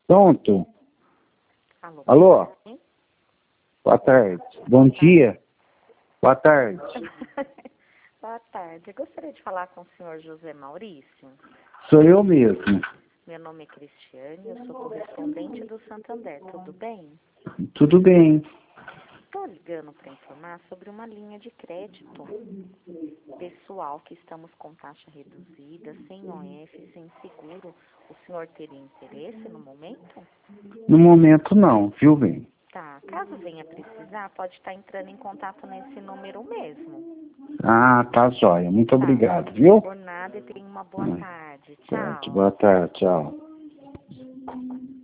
Pronto. Alô? Alô? Sim? Boa tarde. Bom dia. Boa tarde. Boa tarde. Eu gostaria de falar com o senhor José Maurício. Sou eu mesmo. Meu nome é Cristiane, eu sou correspondente do Santander. Tudo bem? Tudo bem. Estou ligando para informar sobre uma linha de crédito pessoal que estamos com taxa reduzida, sem OF, sem seguro. O senhor teria interesse no momento? No momento não, viu bem? Tá. Caso venha precisar, pode estar entrando em contato nesse número mesmo. Ah, tá jóia. Muito Tá. obrigado, viu? Por nada e tenha uma boa tarde. Certo. Tchau. Boa tarde, tchau.